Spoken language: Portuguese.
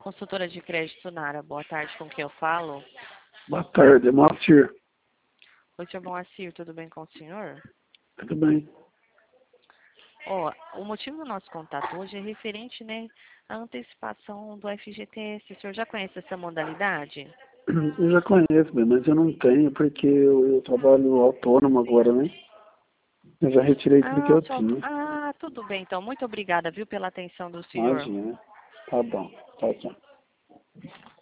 Consultora de crédito Nara, boa tarde, com quem eu falo? Boa tarde, é Moacir. Oi, senhor Moacir, tudo bem com o senhor? Tudo bem? O motivo do nosso contato hoje é referente, né, à antecipação do FGTS. O senhor já conhece essa modalidade? Eu já conheço, mas eu não tenho porque eu trabalho autônomo agora, né? Eu já retirei tudo que eu tinha. Tudo bem, então. Muito obrigada, viu, pela atenção do senhor. Imagina. Tá bom. Tchau, tchau.